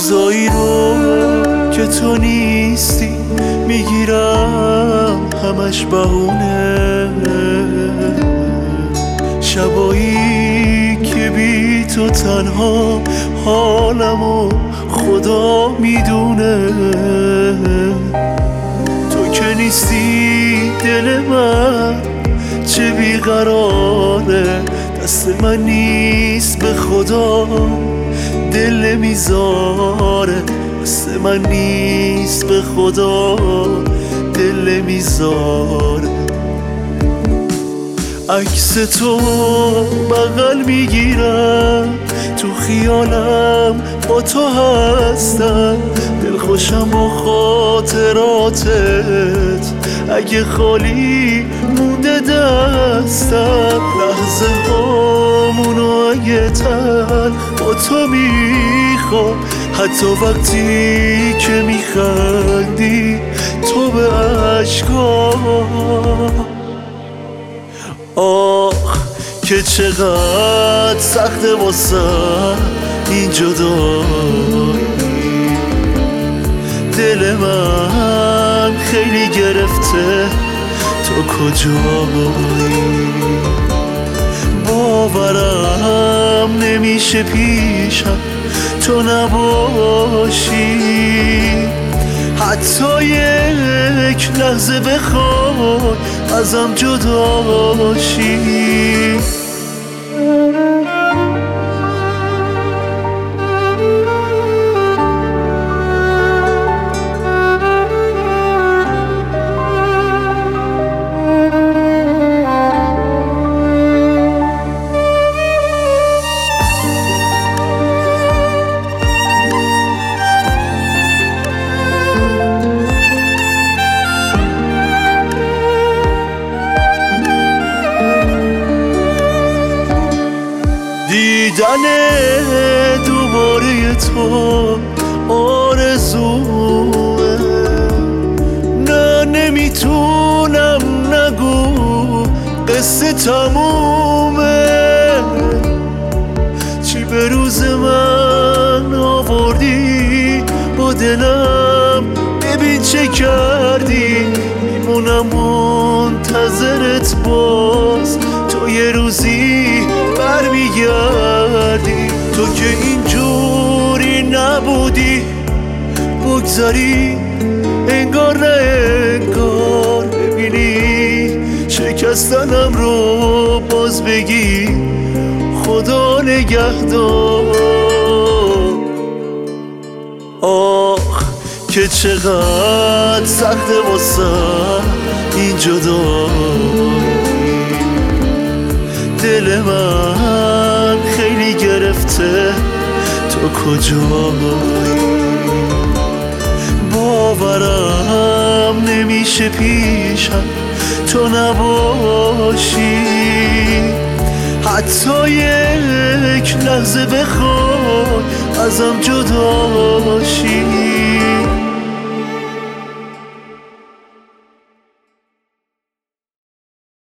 روزایی رو که تو نیستی میگیرم همش بهونه، شبایی که بی تو تنها حالمو خدا میدونه. تو که نیستی دل من چه بیقراره، دست من نیست به خدا دل میذاره، دست من نیست به خدا دل میذاره. عکس تو بغل میگیرم تو خیالم با تو هستم، دلخوشم با خاطراتت اگه خالی مونده دستم، لحظه هامونو اگه تلخ با تو میخوام، حتی وقتی که میخندی تو به عشقام. آخ که چقدر سخته واسم این جدایی، دل من خیلی گرفته تو کجایی، باورم نمیشه پیشم تو نباشی، حتی یک لحظه بخوای ازم جدا شی. دیدن دوباره تو آرزوه، نه نمیتونم نگو قصه تمومه، چی به روز من آوردی با دلم ببین چه کردی، میمونم منتظرت باز تو یه روزی برمیگردی. تو که اینجوری نبودی بگذاری انگار نه انگار، ببینی شکستنم رو باز بگی خدا نگهدار. آخ که چقدر سخته واسم این جدایی، دل من خیلی گرفته تو کجایی، باورم نمیشه پیشم تو نباشی، حتی یک لحظه بخوای ازم جدا شی.